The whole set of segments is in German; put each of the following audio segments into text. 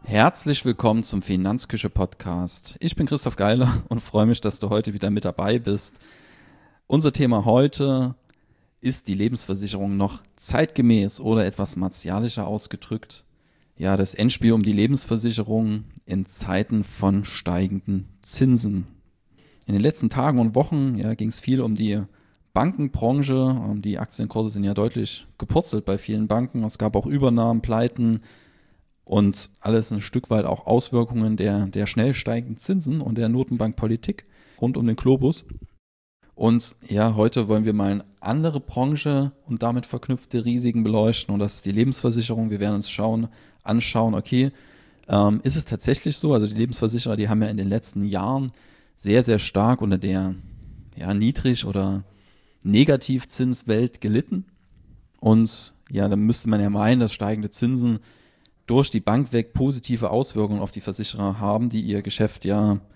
Herzlich willkommen zum Finanzküche-Podcast. Ich bin Christoph Geiler und freue mich, dass du heute wieder mit dabei bist. Unser Thema heute ist die Lebensversicherung noch zeitgemäß oder etwas martialischer ausgedrückt. Ja, das Endspiel um die Lebensversicherung in Zeiten von steigenden Zinsen. In den letzten Tagen und Wochen ging es viel um die Bankenbranche. Die Aktienkurse sind ja deutlich gepurzelt bei vielen Banken. Es gab auch Übernahmen, Pleiten und alles ein Stück weit auch Auswirkungen der schnell steigenden Zinsen und der Notenbankpolitik rund um den Globus. Und ja, heute wollen wir mal eine andere Branche und damit verknüpfte Risiken beleuchten und das ist die Lebensversicherung. Wir werden uns anschauen, okay, ist es tatsächlich so? Also die Lebensversicherer, die haben ja in den letzten Jahren sehr, sehr stark unter der Niedrig- oder Negativzinswelt gelitten. Und ja, dann müsste man ja meinen, dass steigende Zinsen durch die Bank weg positive Auswirkungen auf die Versicherer haben, die ihr Geschäft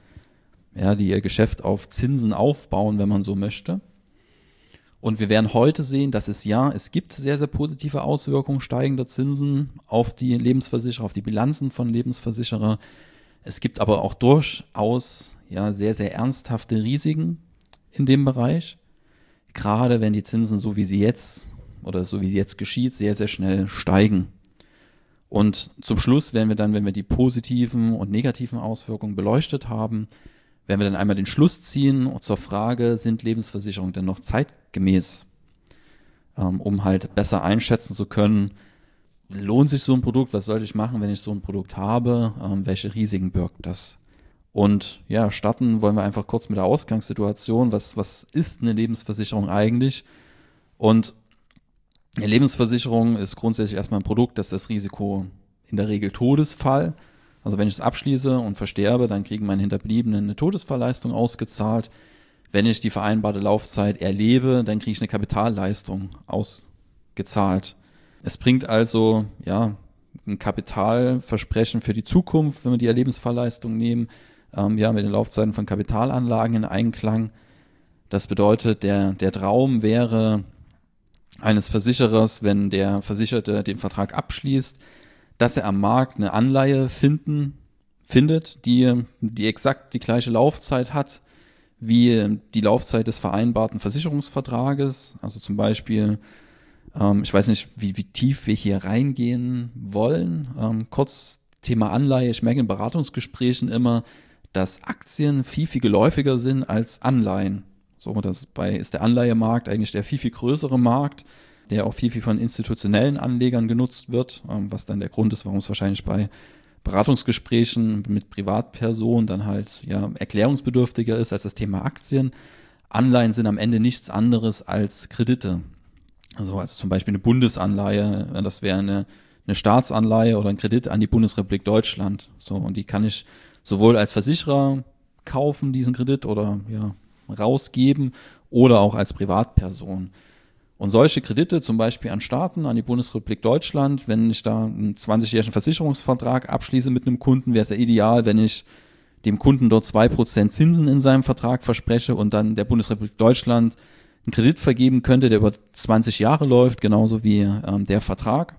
auf Zinsen aufbauen, wenn man so möchte. Und wir werden heute sehen, dass es gibt sehr, sehr positive Auswirkungen steigender Zinsen auf die Lebensversicherer, auf die Bilanzen von Lebensversicherer. Es gibt aber auch durchaus sehr, sehr ernsthafte Risiken in dem Bereich. Gerade wenn die Zinsen so wie sie jetzt geschieht, sehr, sehr schnell steigen. Und zum Schluss werden wir dann, wenn wir die positiven und negativen Auswirkungen beleuchtet haben, werden wir dann einmal den Schluss ziehen zur Frage, sind Lebensversicherungen denn noch zeitgemäß, um halt besser einschätzen zu können, lohnt sich so ein Produkt, was sollte ich machen, wenn ich so ein Produkt habe, welche Risiken birgt das? Und ja, starten wollen wir einfach kurz mit der Ausgangssituation, was ist eine Lebensversicherung eigentlich? Und eine Lebensversicherung ist grundsätzlich erstmal ein Produkt, das Risiko in der Regel Todesfall. Also wenn ich es abschließe und versterbe, dann kriegen meine Hinterbliebenen eine Todesfallleistung ausgezahlt. Wenn ich die vereinbarte Laufzeit erlebe, dann kriege ich eine Kapitalleistung ausgezahlt. Es bringt also ein Kapitalversprechen für die Zukunft, wenn wir die Lebensfallleistung nehmen, mit den Laufzeiten von Kapitalanlagen in Einklang. Das bedeutet, der Traum wäre eines Versicherers, wenn der Versicherte den Vertrag abschließt, dass er am Markt eine Anleihe findet, die exakt die gleiche Laufzeit hat wie die Laufzeit des vereinbarten Versicherungsvertrages. Also zum Beispiel, ich weiß nicht, wie tief wir hier reingehen wollen. Kurz Thema Anleihe. Ich merke in Beratungsgesprächen immer, dass Aktien viel, viel geläufiger sind als Anleihen. So, ist der Anleihemarkt eigentlich der viel, viel größere Markt, der auch viel, viel von institutionellen Anlegern genutzt wird, was dann der Grund ist, warum es wahrscheinlich bei Beratungsgesprächen mit Privatpersonen dann halt erklärungsbedürftiger ist als das Thema Aktien. Anleihen sind am Ende nichts anderes als Kredite. Also zum Beispiel eine Bundesanleihe, das wäre eine Staatsanleihe oder ein Kredit an die Bundesrepublik Deutschland. So, und die kann ich sowohl als Versicherer kaufen, diesen Kredit, oder rausgeben, oder auch als Privatperson. Und solche Kredite, zum Beispiel an Staaten, an die Bundesrepublik Deutschland, wenn ich da einen 20-jährigen Versicherungsvertrag abschließe mit einem Kunden, wäre es ja ideal, wenn ich dem Kunden dort 2% Zinsen in seinem Vertrag verspreche und dann der Bundesrepublik Deutschland einen Kredit vergeben könnte, der über 20 Jahre läuft, genauso wie der Vertrag.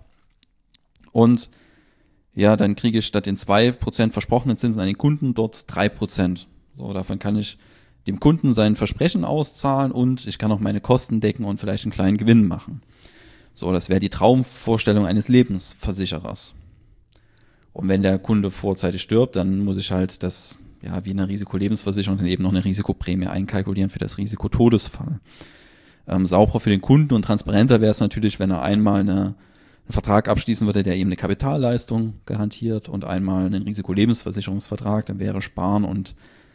Und dann kriege ich statt den 2% versprochenen Zinsen an den Kunden dort 3%. So, davon kann ich dem Kunden sein Versprechen auszahlen und ich kann auch meine Kosten decken und vielleicht einen kleinen Gewinn machen. So, das wäre die Traumvorstellung eines Lebensversicherers. Und wenn der Kunde vorzeitig stirbt, dann muss ich halt das, wie eine Risikolebensversicherung, dann eben noch eine Risikoprämie einkalkulieren für das Risiko Todesfall. Sauberer für den Kunden und transparenter wäre es natürlich, wenn er einmal einen Vertrag abschließen würde, der eben eine Kapitalleistung garantiert und einmal einen Risikolebensversicherungsvertrag, dann wäre Sparen und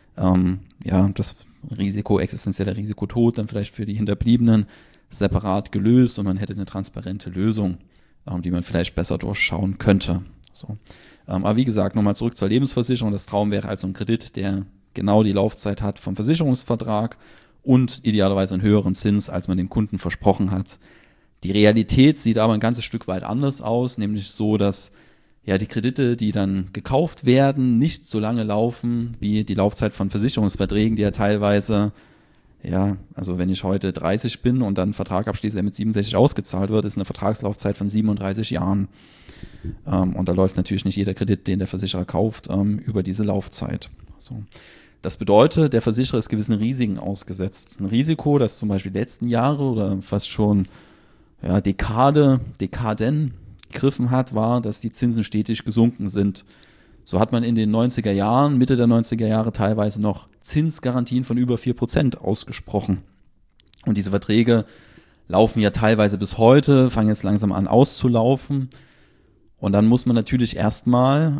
das existenzielle Risiko Tod dann vielleicht für die Hinterbliebenen separat gelöst und man hätte eine transparente Lösung, die man vielleicht besser durchschauen könnte. So. Aber wie gesagt, nochmal zurück zur Lebensversicherung. Das Traum wäre also ein Kredit, der genau die Laufzeit hat vom Versicherungsvertrag und idealerweise einen höheren Zins, als man dem Kunden versprochen hat. Die Realität sieht aber ein ganzes Stück weit anders aus, nämlich so, dass die Kredite, die dann gekauft werden, nicht so lange laufen wie die Laufzeit von Versicherungsverträgen, die ja teilweise Ja, also wenn ich heute 30 bin und dann einen Vertrag abschließe, der mit 67 ausgezahlt wird, ist eine Vertragslaufzeit von 37 Jahren. Und da läuft natürlich nicht jeder Kredit, den der Versicherer kauft, über diese Laufzeit. So. Das bedeutet, der Versicherer ist gewissen Risiken ausgesetzt. Ein Risiko, das zum Beispiel die letzten Jahre oder fast schon Dekaden gegriffen hat, war, dass die Zinsen stetig gesunken sind. So hat man in den 90er Jahren, Mitte der 90er Jahre teilweise noch Zinsgarantien von über 4% ausgesprochen. Und diese Verträge laufen ja teilweise bis heute, fangen jetzt langsam an auszulaufen. Und dann muss man natürlich erstmal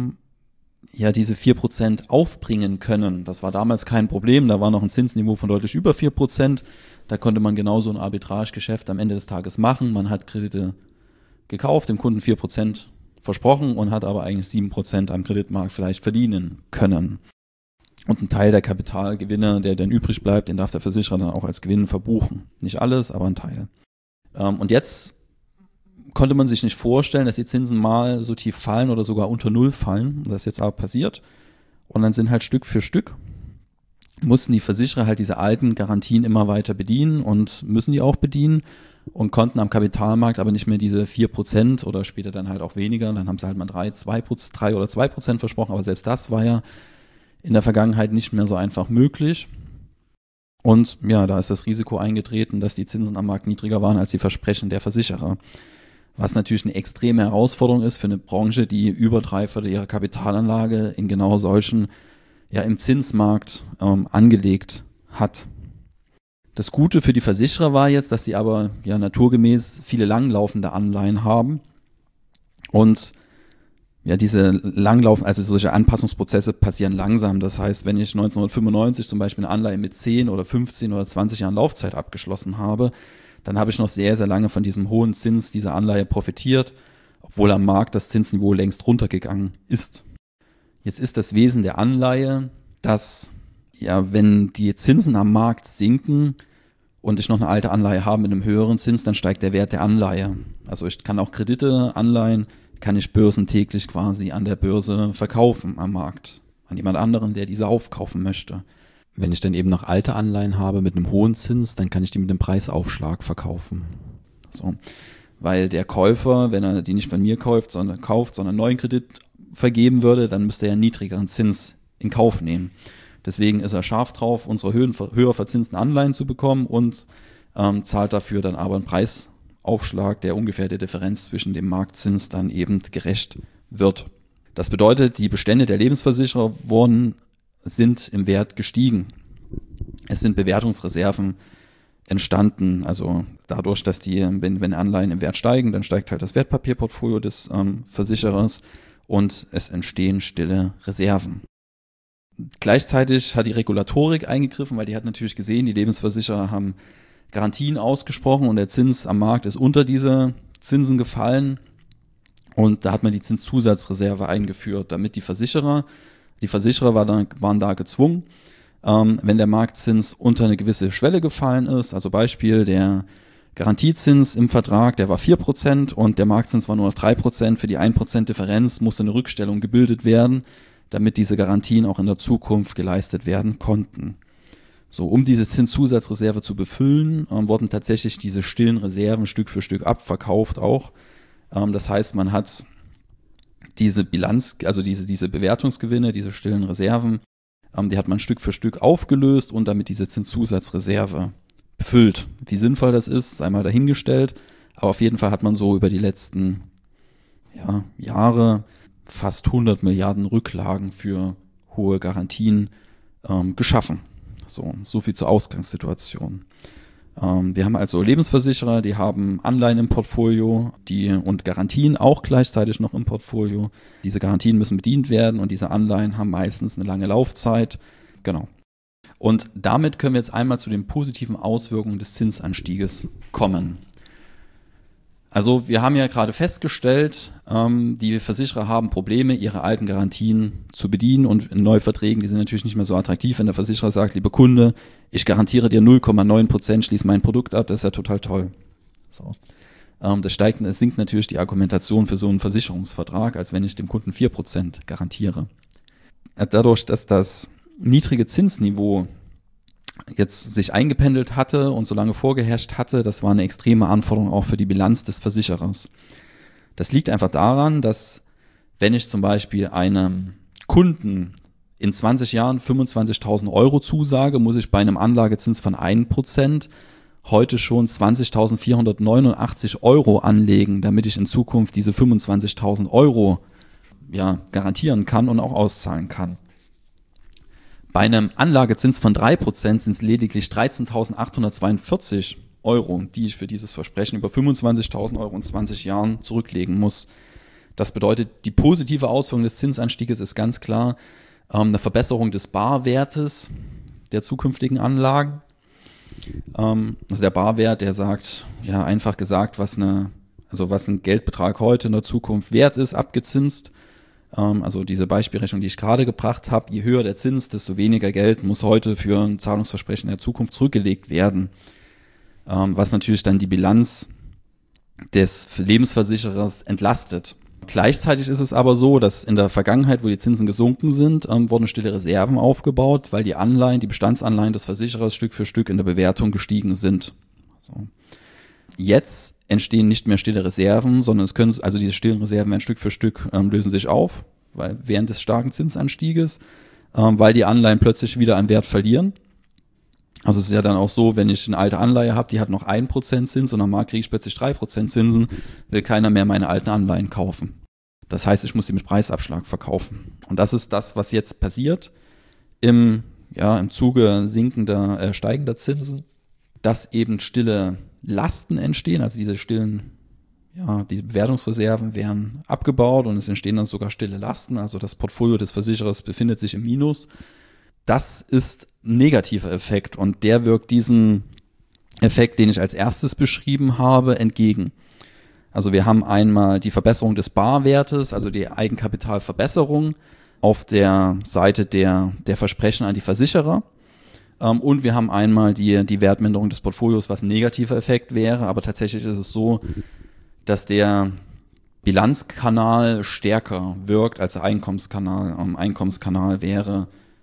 diese 4% aufbringen können. Das war damals kein Problem, da war noch ein Zinsniveau von deutlich über 4%. Da konnte man genauso ein Arbitragegeschäft am Ende des Tages machen. Man hat Kredite gekauft, dem Kunden 4% versprochen und hat aber eigentlich 7% am Kreditmarkt vielleicht verdienen können. Und ein Teil der Kapitalgewinne, der dann übrig bleibt, den darf der Versicherer dann auch als Gewinn verbuchen. Nicht alles, aber ein Teil. Und jetzt konnte man sich nicht vorstellen, dass die Zinsen mal so tief fallen oder sogar unter Null fallen. Das ist jetzt aber passiert. Und dann sind halt Stück für Stück, mussten die Versicherer halt diese alten Garantien immer weiter bedienen und müssen die auch bedienen und konnten am Kapitalmarkt aber nicht mehr diese 4% oder später dann halt auch weniger. Dann haben sie halt mal 3 oder 2% versprochen, aber selbst das war ja in der Vergangenheit nicht mehr so einfach möglich. Und ja, da ist das Risiko eingetreten, dass die Zinsen am Markt niedriger waren als die Versprechen der Versicherer. Was natürlich eine extreme Herausforderung ist für eine Branche, die über 3/4 ihrer Kapitalanlage in genau solchen, im Zinsmarkt angelegt hat. Das Gute für die Versicherer war jetzt, dass sie aber naturgemäß viele langlaufende Anleihen haben und diese langlaufen, also solche Anpassungsprozesse passieren langsam. Das heißt, wenn ich 1995 zum Beispiel eine Anleihe mit 10 oder 15 oder 20 Jahren Laufzeit abgeschlossen habe, dann habe ich noch sehr, sehr lange von diesem hohen Zins dieser Anleihe profitiert, obwohl am Markt das Zinsniveau längst runtergegangen ist. Jetzt ist das Wesen der Anleihe, dass wenn die Zinsen am Markt sinken und ich noch eine alte Anleihe habe mit einem höheren Zins, dann steigt der Wert der Anleihe. Also ich kann auch Kredite, Anleihen, kann ich börsentäglich quasi an der Börse verkaufen am Markt, an jemand anderen, der diese aufkaufen möchte. Wenn ich dann eben noch alte Anleihen habe mit einem hohen Zins, dann kann ich die mit einem Preisaufschlag verkaufen. So. Weil der Käufer, wenn er die nicht von mir kauft, sondern einen neuen Kredit vergeben würde, dann müsste er einen niedrigeren Zins in Kauf nehmen. Deswegen ist er scharf drauf, unsere höher verzinsten Anleihen zu bekommen und zahlt dafür dann aber einen Preisaufschlag, der ungefähr der Differenz zwischen dem Marktzins dann eben gerecht wird. Das bedeutet, die Bestände der Lebensversicherer sind im Wert gestiegen. Es sind Bewertungsreserven entstanden, also dadurch, dass wenn Anleihen im Wert steigen, dann steigt halt das Wertpapierportfolio des Versicherers und es entstehen stille Reserven. Gleichzeitig hat die Regulatorik eingegriffen, weil die hat natürlich gesehen, die Lebensversicherer haben Garantien ausgesprochen und der Zins am Markt ist unter diese Zinsen gefallen und da hat man die Zinszusatzreserve eingeführt, damit die Versicherer waren da gezwungen, wenn der Marktzins unter eine gewisse Schwelle gefallen ist, also Beispiel der Garantiezins im Vertrag, der war 4% und der Marktzins war nur noch 3%, für die 1% Differenz musste eine Rückstellung gebildet werden, damit diese Garantien auch in der Zukunft geleistet werden konnten. So, um diese Zinszusatzreserve zu befüllen, wurden tatsächlich diese stillen Reserven Stück für Stück abverkauft auch. Das heißt, man hat diese Bilanz, also diese Bewertungsgewinne, diese stillen Reserven, die hat man Stück für Stück aufgelöst und damit diese Zinszusatzreserve befüllt. Wie sinnvoll das ist, sei mal dahingestellt. Aber auf jeden Fall hat man so über die letzten Jahre fast 100 Milliarden Rücklagen für hohe Garantien geschaffen. So viel zur Ausgangssituation. Wir haben also Lebensversicherer, die haben Anleihen im Portfolio und Garantien auch gleichzeitig noch im Portfolio. Diese Garantien müssen bedient werden und diese Anleihen haben meistens eine lange Laufzeit. Genau. Und damit können wir jetzt einmal zu den positiven Auswirkungen des Zinsanstieges kommen. Also wir haben ja gerade festgestellt, die Versicherer haben Probleme, ihre alten Garantien zu bedienen und in Neuverträgen, die sind natürlich nicht mehr so attraktiv, wenn der Versicherer sagt, lieber Kunde, ich garantiere dir 0,9%, schließ mein Produkt ab, das ist ja total toll. So. Es sinkt natürlich die Argumentation für so einen Versicherungsvertrag, als wenn ich dem Kunden 4% garantiere. Dadurch, dass das niedrige Zinsniveau jetzt sich eingependelt hatte und so lange vorgeherrscht hatte, das war eine extreme Anforderung auch für die Bilanz des Versicherers. Das liegt einfach daran, dass wenn ich zum Beispiel einem Kunden in 20 Jahren 25.000 Euro zusage, muss ich bei einem Anlagezins von 1% heute schon 20.489 Euro anlegen, damit ich in Zukunft diese 25.000 Euro garantieren kann und auch auszahlen kann. Bei einem Anlagezins von 3% sind es lediglich 13.842 Euro, die ich für dieses Versprechen über 25.000 Euro in 20 Jahren zurücklegen muss. Das bedeutet, die positive Auswirkung des Zinsanstieges ist ganz klar eine Verbesserung des Barwertes der zukünftigen Anlagen. Also der Barwert, der sagt, ja einfach gesagt, was ein Geldbetrag heute in der Zukunft wert ist, abgezinst. Also diese Beispielrechnung, die ich gerade gebracht habe, je höher der Zins, desto weniger Geld muss heute für ein Zahlungsversprechen in der Zukunft zurückgelegt werden. Was natürlich dann die Bilanz des Lebensversicherers entlastet. Gleichzeitig ist es aber so, dass in der Vergangenheit, wo die Zinsen gesunken sind, wurden stille Reserven aufgebaut, weil die Anleihen, die Bestandsanleihen des Versicherers Stück für Stück in der Bewertung gestiegen sind. So. Jetzt entstehen nicht mehr stille Reserven, sondern diese stillen Reserven werden Stück für Stück lösen sich auf, weil während des starken Zinsanstieges, weil die Anleihen plötzlich wieder an Wert verlieren. Also es ist ja dann auch so, wenn ich eine alte Anleihe habe, die hat noch 1% Zins und am Markt kriege ich plötzlich 3% Zinsen, will keiner mehr meine alten Anleihen kaufen. Das heißt, ich muss sie mit Preisabschlag verkaufen. Und das ist das, was jetzt passiert im Zuge steigender Zinsen, dass eben stille Lasten entstehen, also diese die Bewertungsreserven werden abgebaut und es entstehen dann sogar stille Lasten, also das Portfolio des Versicherers befindet sich im Minus. Das ist ein negativer Effekt und der wirkt diesen Effekt, den ich als erstes beschrieben habe, entgegen. Also wir haben einmal die Verbesserung des Barwertes, also die Eigenkapitalverbesserung auf der Seite der Versprechen an die Versicherer. Und wir haben einmal die Wertminderung des Portfolios, was ein negativer Effekt wäre, aber tatsächlich ist es so, dass der Bilanzkanal stärker wirkt als der Einkommenskanal. Einkommenskanal wäre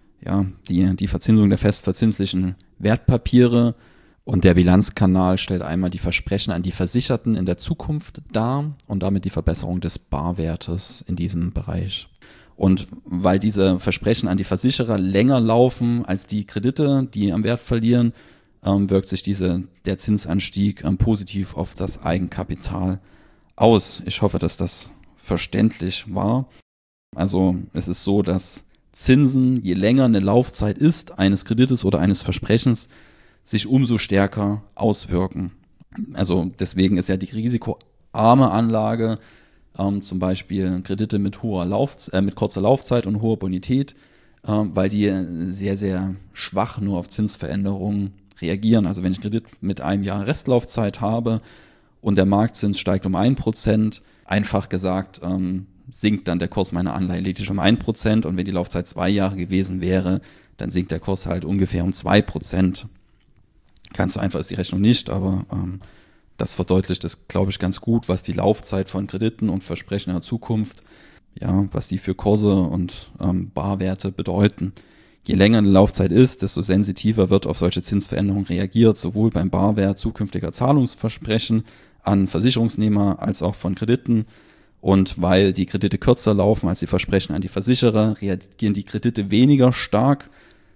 die Verzinsung der festverzinslichen Wertpapiere und der Bilanzkanal stellt einmal die Versprechen an die Versicherten in der Zukunft dar und damit die Verbesserung des Barwertes in diesem Bereich. Und weil diese Versprechen an die Versicherer länger laufen als die Kredite, die am Wert verlieren, wirkt sich der Zinsanstieg positiv auf das Eigenkapital aus. Ich hoffe, dass das verständlich war. Also es ist so, dass Zinsen, je länger eine Laufzeit ist, eines Kredites oder eines Versprechens, sich umso stärker auswirken. Also deswegen ist ja die risikoarme Anlage zum Beispiel Kredite mit kurzer Laufzeit und hoher Bonität, weil die sehr, sehr schwach nur auf Zinsveränderungen reagieren. Also wenn ich Kredit mit einem Jahr Restlaufzeit habe und der Marktzins steigt um 1%, einfach gesagt, sinkt dann der Kurs meiner Anleihe lediglich um 1% und wenn die Laufzeit 2 Jahre gewesen wäre, dann sinkt der Kurs halt ungefähr um 2%. Ganz so einfach ist die Rechnung nicht, aber das verdeutlicht das, glaube ich, ganz gut, was die Laufzeit von Krediten und Versprechen in der Zukunft, was die für Kurse und Barwerte bedeuten. Je länger eine Laufzeit ist, desto sensitiver wird auf solche Zinsveränderungen reagiert, sowohl beim Barwert zukünftiger Zahlungsversprechen an Versicherungsnehmer als auch von Krediten. Und weil die Kredite kürzer laufen als die Versprechen an die Versicherer, reagieren die Kredite weniger stark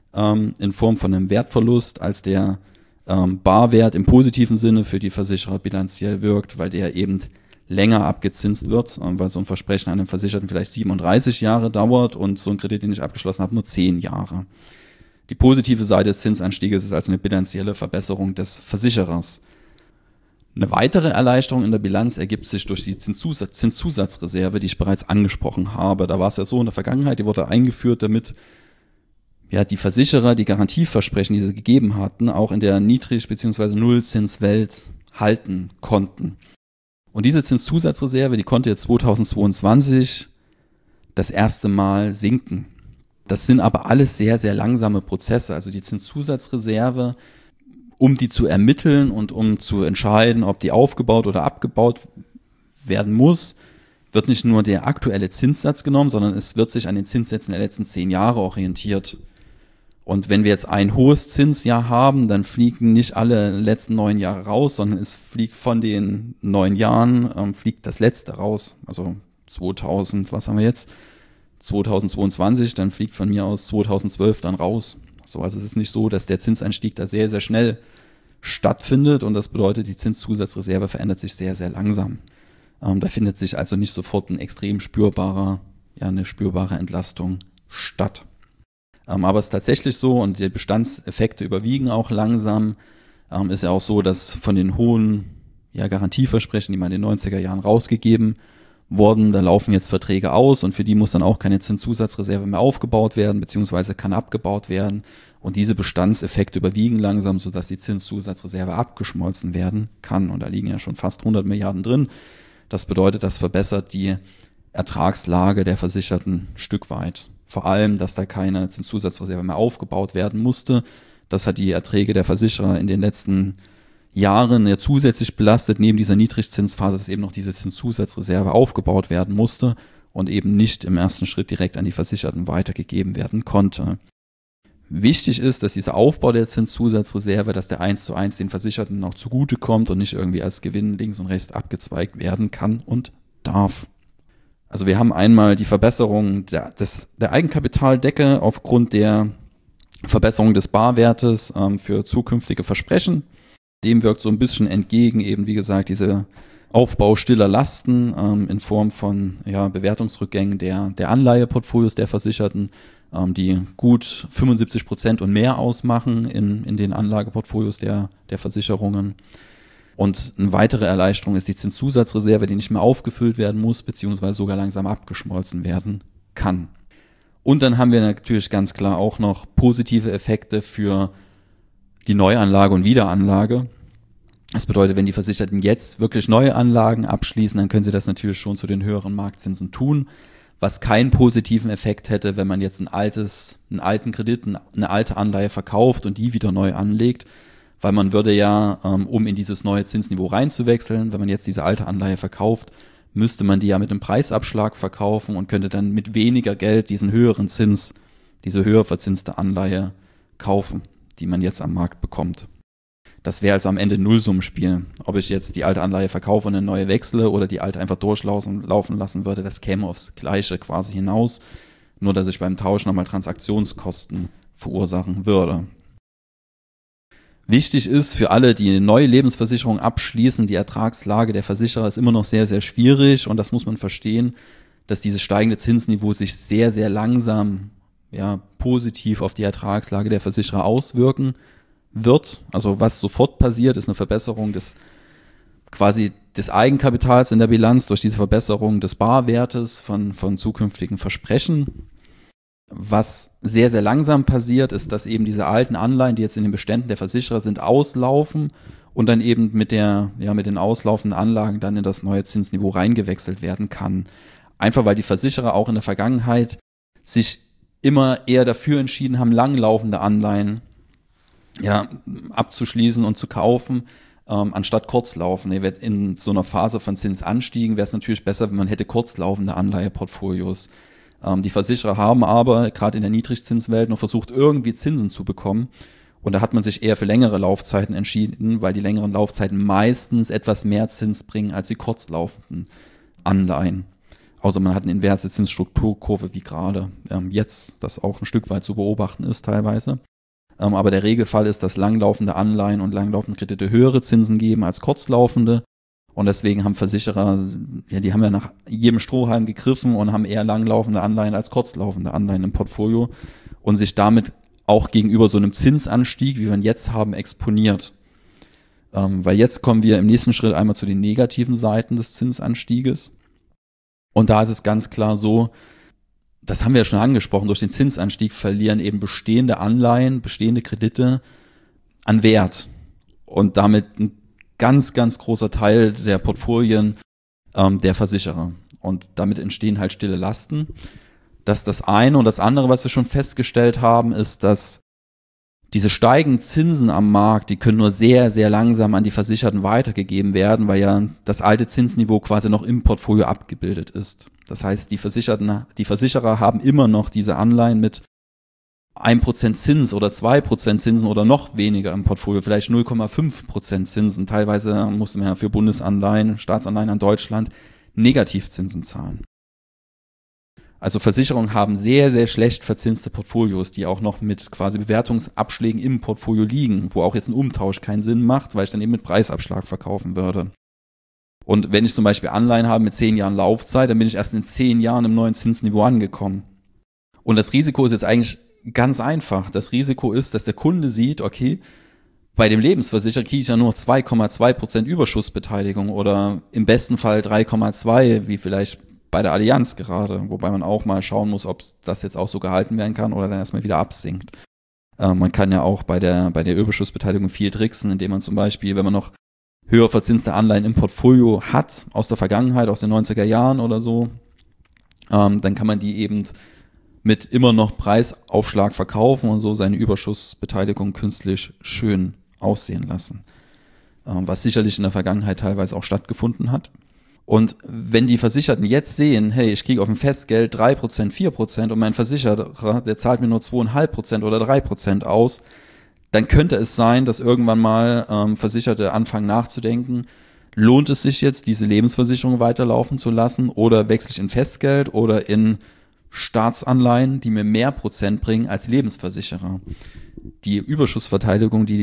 in Form von einem Wertverlust, als der Barwert im positiven Sinne für die Versicherer bilanziell wirkt, weil der eben länger abgezinst wird, weil so ein Versprechen an den Versicherten vielleicht 37 Jahre dauert und so ein Kredit, den ich abgeschlossen habe, nur 10 Jahre. Die positive Seite des Zinsanstieges ist also eine bilanzielle Verbesserung des Versicherers. Eine weitere Erleichterung in der Bilanz ergibt sich durch die Zinszusatzreserve, die ich bereits angesprochen habe. Da war es ja so in der Vergangenheit, die wurde eingeführt, damit die Versicherer die Garantieversprechen, die sie gegeben hatten, auch in der Niedrig- bzw. Nullzinswelt halten konnten. Und diese Zinszusatzreserve, die konnte jetzt 2022 das erste Mal sinken. Das sind aber alles sehr, sehr langsame Prozesse. Also die Zinszusatzreserve, um die zu ermitteln und um zu entscheiden, ob die aufgebaut oder abgebaut werden muss, wird nicht nur der aktuelle Zinssatz genommen, sondern es wird sich an den Zinssätzen der letzten 10 Jahre orientiert. Und wenn wir jetzt ein hohes Zinsjahr haben, dann fliegen nicht alle letzten 9 Jahre raus, sondern es fliegt von den 9 Jahren, fliegt das letzte raus. Also 2022, dann fliegt von mir aus 2012 dann raus. So, also es ist nicht so, dass der Zinsanstieg da sehr, sehr schnell stattfindet und das bedeutet, die Zinszusatzreserve verändert sich sehr, sehr langsam. Da findet sich also nicht sofort eine spürbare Entlastung statt. Aber es ist tatsächlich so und die Bestandseffekte überwiegen auch langsam. Ist ja auch so, dass von den hohen Garantieversprechen, die mal in den 90er Jahren rausgegeben wurden, da laufen jetzt Verträge aus und für die muss dann auch keine Zinszusatzreserve mehr aufgebaut werden, beziehungsweise kann abgebaut werden. Und diese Bestandseffekte überwiegen langsam, sodass die Zinszusatzreserve abgeschmolzen werden kann. Und da liegen ja schon fast 100 Milliarden drin. Das bedeutet, das verbessert die Ertragslage der Versicherten ein Stück weit. Vor allem, dass da keine Zinszusatzreserve mehr aufgebaut werden musste. Das hat die Erträge der Versicherer in den letzten Jahren ja zusätzlich belastet, neben dieser Niedrigzinsphase, dass eben noch diese Zinszusatzreserve aufgebaut werden musste und eben nicht im ersten Schritt direkt an die Versicherten weitergegeben werden konnte. Wichtig ist, dass dieser Aufbau der Zinszusatzreserve, dass der 1:1 den Versicherten noch zugutekommt und nicht irgendwie als Gewinn links und rechts abgezweigt werden kann und darf. Also wir haben einmal die Verbesserung der Eigenkapitaldecke aufgrund der Verbesserung des Barwertes für zukünftige Versprechen. Dem wirkt so ein bisschen entgegen eben, wie gesagt, diese Aufbau stiller Lasten in Form von Bewertungsrückgängen der Anleiheportfolios der Versicherten, die gut 75% und mehr ausmachen in den Anlageportfolios der Versicherungen. Und eine weitere Erleichterung ist die Zinszusatzreserve, die nicht mehr aufgefüllt werden muss, beziehungsweise sogar langsam abgeschmolzen werden kann. Und dann haben wir natürlich ganz klar auch noch positive Effekte für die Neuanlage und Wiederanlage. Das bedeutet, wenn die Versicherten jetzt wirklich neue Anlagen abschließen, dann können sie das natürlich schon zu den höheren Marktzinsen tun, was keinen positiven Effekt hätte, wenn man jetzt einen alten Kredit, eine alte Anleihe verkauft und die wieder neu anlegt, weil man würde ja, um in dieses neue Zinsniveau reinzuwechseln, wenn man jetzt diese alte Anleihe verkauft, müsste man die ja mit einem Preisabschlag verkaufen und könnte dann mit weniger Geld diesen höheren Zins, diese höher verzinste Anleihe kaufen, die man jetzt am Markt bekommt. Das wäre also am Ende ein Nullsummenspiel. Ob ich jetzt die alte Anleihe verkaufe und eine neue wechsle oder die alte einfach laufen lassen würde, das käme aufs Gleiche quasi hinaus. Nur, dass ich beim Tausch nochmal Transaktionskosten verursachen würde. Wichtig ist für alle, die eine neue Lebensversicherung abschließen, die Ertragslage der Versicherer ist immer noch sehr, sehr schwierig und das muss man verstehen, dass dieses steigende Zinsniveau sich sehr, sehr langsam positiv auf die Ertragslage der Versicherer auswirken wird. Also was sofort passiert, ist eine Verbesserung des Eigenkapitals in der Bilanz durch diese Verbesserung des Barwertes von zukünftigen Versprechen. Was sehr, sehr langsam passiert, ist, dass eben diese alten Anleihen, die jetzt in den Beständen der Versicherer sind, auslaufen und dann eben mit den auslaufenden Anlagen dann in das neue Zinsniveau reingewechselt werden kann. Einfach weil die Versicherer auch in der Vergangenheit sich immer eher dafür entschieden haben, langlaufende Anleihen abzuschließen und zu kaufen, anstatt kurzlaufende. In so einer Phase von Zinsanstiegen wäre es natürlich besser, wenn man hätte kurzlaufende Anleiheportfolios. Die Versicherer haben aber gerade in der Niedrigzinswelt noch versucht, irgendwie Zinsen zu bekommen. Und da hat man sich eher für längere Laufzeiten entschieden, weil die längeren Laufzeiten meistens etwas mehr Zins bringen als die kurzlaufenden Anleihen. Außer man hat eine inverse Zinsstrukturkurve wie gerade jetzt, das auch ein Stück weit zu beobachten ist teilweise. Aber der Regelfall ist, dass langlaufende Anleihen und langlaufende Kredite höhere Zinsen geben als kurzlaufende. Und deswegen haben Versicherer, die haben ja nach jedem Strohhalm gegriffen und haben eher langlaufende Anleihen als kurzlaufende Anleihen im Portfolio und sich damit auch gegenüber so einem Zinsanstieg, wie wir ihn jetzt haben, exponiert. Weil jetzt kommen wir im nächsten Schritt einmal zu den negativen Seiten des Zinsanstieges. Und da ist es ganz klar so, das haben wir ja schon angesprochen, durch den Zinsanstieg verlieren eben bestehende Anleihen, bestehende Kredite an Wert. Und damit ein ganz, ganz großer Teil der Portfolien der Versicherer. Und damit entstehen halt stille Lasten. Das ist das eine. Und das andere, was wir schon festgestellt haben, ist, dass diese steigenden Zinsen am Markt, die können nur sehr, sehr langsam an die Versicherten weitergegeben werden, weil ja das alte Zinsniveau quasi noch im Portfolio abgebildet ist. Das heißt, die Versicherer haben immer noch diese Anleihen mit 1% Zins oder 2% Zinsen oder noch weniger im Portfolio, vielleicht 0,5% Zinsen. Teilweise musste man ja für Bundesanleihen, Staatsanleihen an Deutschland Negativzinsen zahlen. Also Versicherungen haben sehr, sehr schlecht verzinste Portfolios, die auch noch mit quasi Bewertungsabschlägen im Portfolio liegen, wo auch jetzt ein Umtausch keinen Sinn macht, weil ich dann eben mit Preisabschlag verkaufen würde. Und wenn ich zum Beispiel Anleihen habe mit 10 Jahren Laufzeit, dann bin ich erst in 10 Jahren im neuen Zinsniveau angekommen. Und das Risiko ist jetzt eigentlich ganz einfach. Das Risiko ist, dass der Kunde sieht, okay, bei dem Lebensversicherer kriege ich ja nur 2,2% Überschussbeteiligung oder im besten Fall 3,2, wie vielleicht bei der Allianz gerade, wobei man auch mal schauen muss, ob das jetzt auch so gehalten werden kann oder dann erstmal wieder absinkt. Man kann ja auch bei der Überschussbeteiligung viel tricksen, indem man zum Beispiel, wenn man noch höher verzinste Anleihen im Portfolio hat, aus der Vergangenheit, aus den 90er Jahren oder so, dann kann man die eben mit immer noch Preisaufschlag verkaufen und so seine Überschussbeteiligung künstlich schön aussehen lassen. Was sicherlich in der Vergangenheit teilweise auch stattgefunden hat. Und wenn die Versicherten jetzt sehen, hey, ich kriege auf dem Festgeld 3%, 4% und mein Versicherer, der zahlt mir nur 2,5% oder 3% aus, dann könnte es sein, dass irgendwann mal Versicherte anfangen nachzudenken, lohnt es sich jetzt, diese Lebensversicherung weiterlaufen zu lassen oder wechsle ich in Festgeld oder in Staatsanleihen, die mir mehr Prozent bringen als Lebensversicherer. Die Überschussbeteiligung, die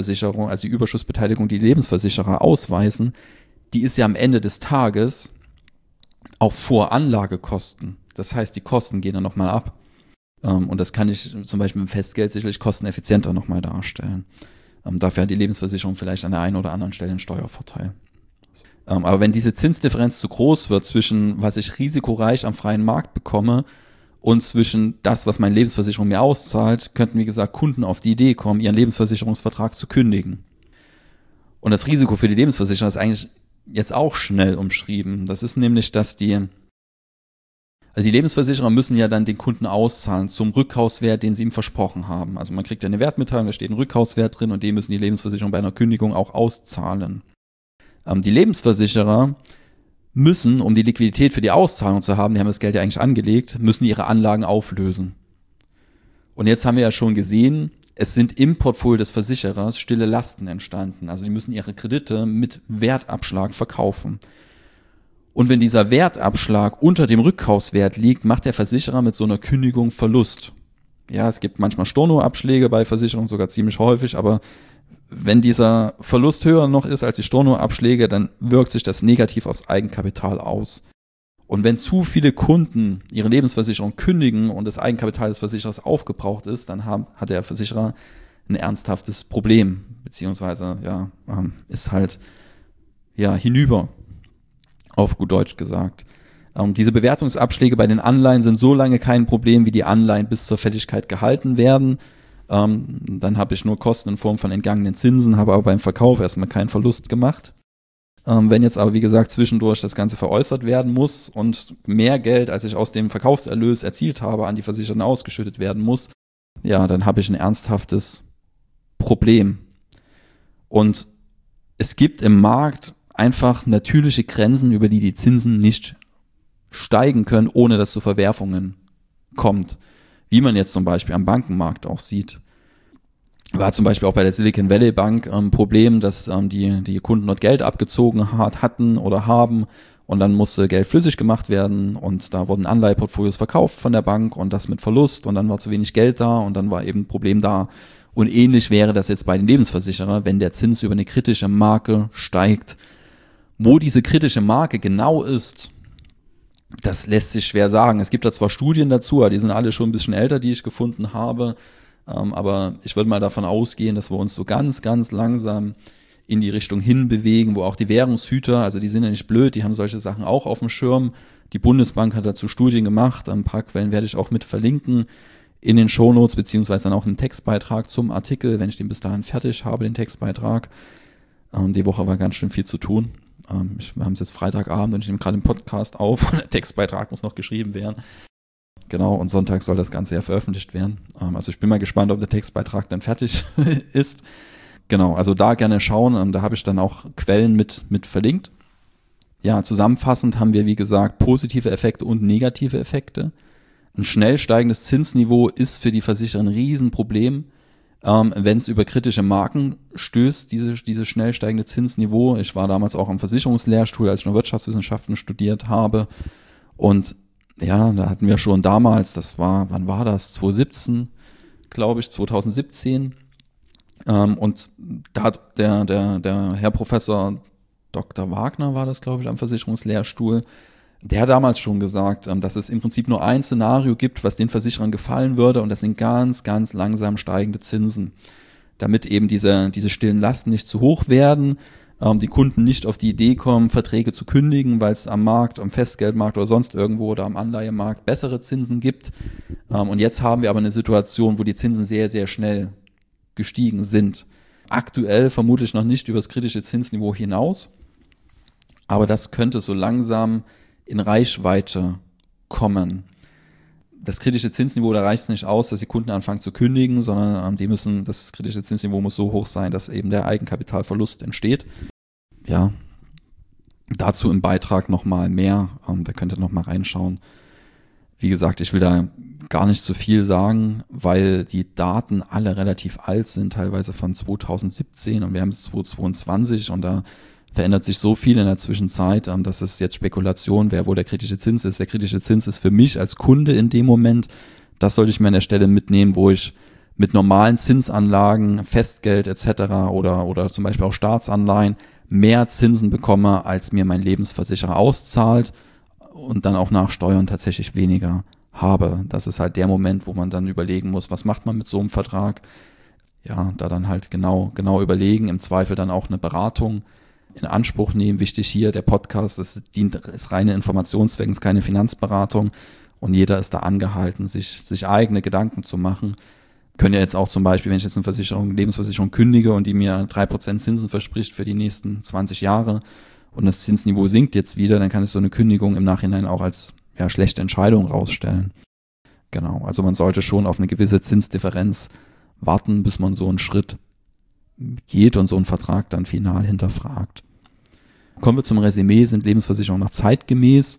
Lebensversicherer ausweisen, die ist ja am Ende des Tages auch vor Anlagekosten. Das heißt, die Kosten gehen dann nochmal ab. Und das kann ich zum Beispiel mit dem Festgeld sicherlich kosteneffizienter nochmal darstellen. Dafür hat die Lebensversicherung vielleicht an der einen oder anderen Stelle einen Steuervorteil. Aber wenn diese Zinsdifferenz zu groß wird zwischen, was ich risikoreich am freien Markt bekomme und zwischen das, was meine Lebensversicherung mir auszahlt, könnten, wie gesagt, Kunden auf die Idee kommen, ihren Lebensversicherungsvertrag zu kündigen. Und das Risiko für die Lebensversicherer ist eigentlich jetzt auch schnell umschrieben. Das ist nämlich, dass die Lebensversicherer müssen ja dann den Kunden auszahlen zum Rückkaufswert, den sie ihm versprochen haben. Also man kriegt ja eine Wertmitteilung, da steht ein Rückkaufswert drin und den müssen die Lebensversicherungen bei einer Kündigung auch auszahlen. Die Lebensversicherer müssen, um die Liquidität für die Auszahlung zu haben, die haben das Geld ja eigentlich angelegt, müssen ihre Anlagen auflösen. Und jetzt haben wir ja schon gesehen, es sind im Portfolio des Versicherers stille Lasten entstanden. Also die müssen ihre Kredite mit Wertabschlag verkaufen. Und wenn dieser Wertabschlag unter dem Rückkaufswert liegt, macht der Versicherer mit so einer Kündigung Verlust. Ja, es gibt manchmal Stornoabschläge bei Versicherungen, sogar ziemlich häufig, aber wenn dieser Verlust höher noch ist als die Stornoabschläge, dann wirkt sich das negativ aufs Eigenkapital aus. Und wenn zu viele Kunden ihre Lebensversicherung kündigen und das Eigenkapital des Versicherers aufgebraucht ist, dann hat der Versicherer ein ernsthaftes Problem, beziehungsweise ist halt hinüber, auf gut Deutsch gesagt. Diese Bewertungsabschläge bei den Anleihen sind so lange kein Problem, wie die Anleihen bis zur Fälligkeit gehalten werden. Dann habe ich nur Kosten in Form von entgangenen Zinsen, habe aber beim Verkauf erstmal keinen Verlust gemacht. Wenn jetzt aber, wie gesagt, zwischendurch das Ganze veräußert werden muss und mehr Geld, als ich aus dem Verkaufserlös erzielt habe, an die Versicherten ausgeschüttet werden muss, ja, dann habe ich ein ernsthaftes Problem. Und es gibt im Markt einfach natürliche Grenzen, über die die Zinsen nicht steigen können, ohne dass es zu Verwerfungen kommt. Wie man jetzt zum Beispiel am Bankenmarkt auch sieht. War zum Beispiel auch bei der Silicon Valley Bank ein Problem, dass die Kunden dort Geld abgezogen hatten oder haben und dann musste Geld flüssig gemacht werden und da wurden Anleiheportfolios verkauft von der Bank und das mit Verlust und dann war zu wenig Geld da und dann war eben ein Problem da. Und ähnlich wäre das jetzt bei den Lebensversicherern, wenn der Zins über eine kritische Marke steigt. Wo diese kritische Marke genau ist, das lässt sich schwer sagen. Es gibt da zwar Studien dazu, aber die sind alle schon ein bisschen älter, die ich gefunden habe. Aber ich würde mal davon ausgehen, dass wir uns so ganz, ganz langsam in die Richtung hinbewegen, wo auch die Währungshüter, also die sind ja nicht blöd, die haben solche Sachen auch auf dem Schirm. Die Bundesbank hat dazu Studien gemacht, ein paar Quellen werde ich auch mit verlinken in den Shownotes, beziehungsweise dann auch einen Textbeitrag zum Artikel, wenn ich den bis dahin fertig habe, den Textbeitrag. Die Woche war ganz schön viel zu tun. Wir haben es jetzt Freitagabend und ich nehme gerade den Podcast auf und der Textbeitrag muss noch geschrieben werden. Genau, und Sonntag soll das Ganze ja veröffentlicht werden. Also ich bin mal gespannt, ob der Textbeitrag dann fertig ist. Genau, also da gerne schauen. Da habe ich dann auch Quellen mit verlinkt. Ja, zusammenfassend haben wir, wie gesagt, positive Effekte und negative Effekte. Ein schnell steigendes Zinsniveau ist für die Versicherer ein Riesenproblem, wenn es über kritische Marken stößt, dieses schnell steigende Zinsniveau. Ich war damals auch am Versicherungslehrstuhl, als ich noch Wirtschaftswissenschaften studiert habe. Und ja, da hatten wir schon damals, wann war das? 2017, glaube ich, 2017. Und da hat der Herr Professor Dr. Wagner war das, glaube ich, am Versicherungslehrstuhl, der hat damals schon gesagt, dass es im Prinzip nur ein Szenario gibt, was den Versicherern gefallen würde, und das sind ganz, ganz langsam steigende Zinsen, damit eben diese stillen Lasten nicht zu hoch werden, die Kunden nicht auf die Idee kommen, Verträge zu kündigen, weil es am Markt, am Festgeldmarkt oder sonst irgendwo oder am Anleihemarkt bessere Zinsen gibt. Und jetzt haben wir aber eine Situation, wo die Zinsen sehr, sehr schnell gestiegen sind. Aktuell vermutlich noch nicht über das kritische Zinsniveau hinaus, aber das könnte so langsam in Reichweite kommen. Das kritische Zinsniveau, da reicht es nicht aus, dass die Kunden anfangen zu kündigen, sondern das kritische Zinsniveau muss so hoch sein, dass eben der Eigenkapitalverlust entsteht. Ja, dazu im Beitrag nochmal mehr, da könnt ihr nochmal reinschauen. Wie gesagt, ich will da gar nicht so viel sagen, weil die Daten alle relativ alt sind, teilweise von 2017, und wir haben es 2022 und da verändert sich so viel in der Zwischenzeit, dass es jetzt Spekulation wäre, wo der kritische Zins ist. Der kritische Zins ist für mich als Kunde in dem Moment, das sollte ich mir an der Stelle mitnehmen, wo ich mit normalen Zinsanlagen, Festgeld etc. oder zum Beispiel auch Staatsanleihen mehr Zinsen bekomme, als mir mein Lebensversicherer auszahlt und dann auch nach Steuern tatsächlich weniger habe. Das ist halt der Moment, wo man dann überlegen muss, was macht man mit so einem Vertrag? Ja, da dann halt genau überlegen, im Zweifel dann auch eine Beratung in Anspruch nehmen. Wichtig hier, der Podcast, ist reine Informationszweck, ist keine Finanzberatung, und jeder ist da angehalten, sich eigene Gedanken zu machen. Können ja jetzt auch zum Beispiel, wenn ich jetzt eine Lebensversicherung kündige und die mir 3% Zinsen verspricht für die nächsten 20 Jahre und das Zinsniveau sinkt jetzt wieder, dann kann sich so eine Kündigung im Nachhinein auch als schlechte Entscheidung rausstellen. Genau, also man sollte schon auf eine gewisse Zinsdifferenz warten, bis man so einen Schritt geht und so einen Vertrag dann final hinterfragt. Kommen wir zum Resümee, sind Lebensversicherungen noch zeitgemäß?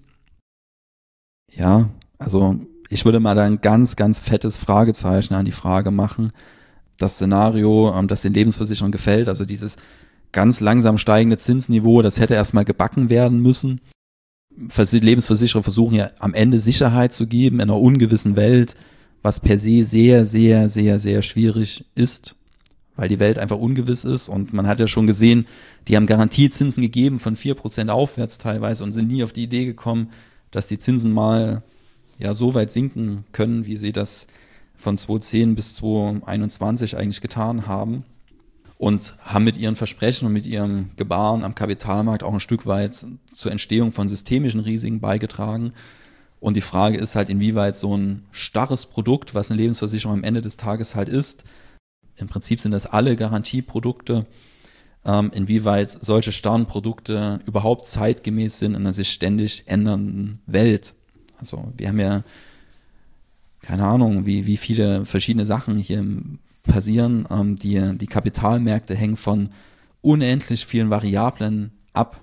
Ja, also ich würde mal da ein ganz, ganz fettes Fragezeichen an die Frage machen. Das Szenario, das den Lebensversicherungen gefällt, also dieses ganz langsam steigende Zinsniveau, das hätte erstmal gebacken werden müssen. Lebensversicherer versuchen ja am Ende Sicherheit zu geben in einer ungewissen Welt, was per se sehr, sehr, sehr, sehr schwierig ist, weil die Welt einfach ungewiss ist, und man hat ja schon gesehen, die haben Garantiezinsen gegeben von 4% aufwärts teilweise und sind nie auf die Idee gekommen, dass die Zinsen mal so weit sinken können, wie sie das von 2010 bis 2021 eigentlich getan haben, und haben mit ihren Versprechen und mit ihrem Gebaren am Kapitalmarkt auch ein Stück weit zur Entstehung von systemischen Risiken beigetragen. Und die Frage ist halt, inwieweit so ein starres Produkt, was eine Lebensversicherung am Ende des Tages halt ist, im Prinzip sind das alle Garantieprodukte, inwieweit solche starren Produkte überhaupt zeitgemäß sind in einer sich ständig ändernden Welt. Also wir haben ja keine Ahnung, wie viele verschiedene Sachen hier passieren. Die Kapitalmärkte hängen von unendlich vielen Variablen ab.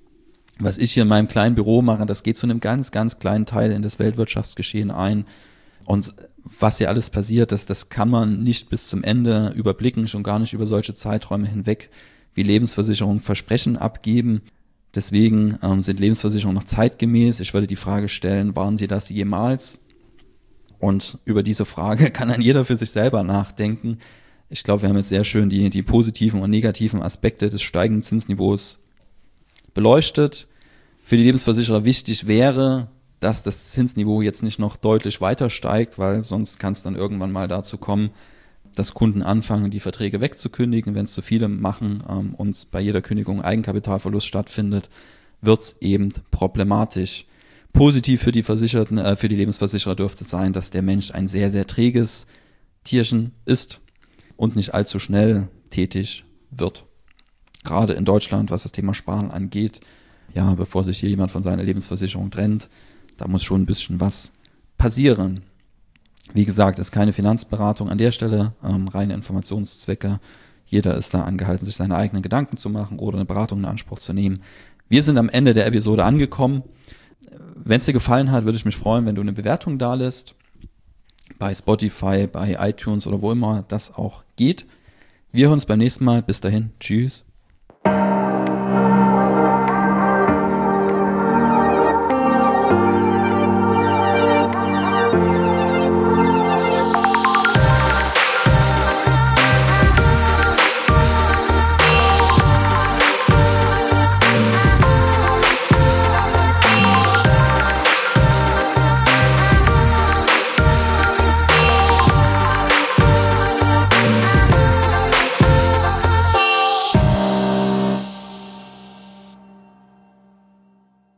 Was ich hier in meinem kleinen Büro mache, das geht zu einem ganz, ganz kleinen Teil in das Weltwirtschaftsgeschehen ein. Und was hier alles passiert, das kann man nicht bis zum Ende überblicken, schon gar nicht über solche Zeiträume hinweg, wie Lebensversicherungen Versprechen abgeben. Deswegen sind Lebensversicherungen noch zeitgemäß. Ich würde die Frage stellen, waren sie das jemals? Und über diese Frage kann dann jeder für sich selber nachdenken. Ich glaube, wir haben jetzt sehr schön die positiven und negativen Aspekte des steigenden Zinsniveaus beleuchtet. Für die Lebensversicherer wichtig wäre, dass das Zinsniveau jetzt nicht noch deutlich weiter steigt, weil sonst kann es dann irgendwann mal dazu kommen, dass Kunden anfangen, die Verträge wegzukündigen. Wenn es zu viele machen und bei jeder Kündigung Eigenkapitalverlust stattfindet, wird es eben problematisch. Positiv für die für die Lebensversicherer dürfte es sein, dass der Mensch ein sehr, sehr träges Tierchen ist und nicht allzu schnell tätig wird. Gerade in Deutschland, was das Thema Sparen angeht, ja, bevor sich hier jemand von seiner Lebensversicherung trennt, da muss schon ein bisschen was passieren. Wie gesagt, ist keine Finanzberatung an der Stelle, reine Informationszwecke. Jeder ist da angehalten, sich seine eigenen Gedanken zu machen oder eine Beratung in Anspruch zu nehmen. Wir sind am Ende der Episode angekommen. Wenn es dir gefallen hat, würde ich mich freuen, wenn du eine Bewertung da lässt. Bei Spotify, bei iTunes oder wo immer das auch geht. Wir hören uns beim nächsten Mal. Bis dahin. Tschüss.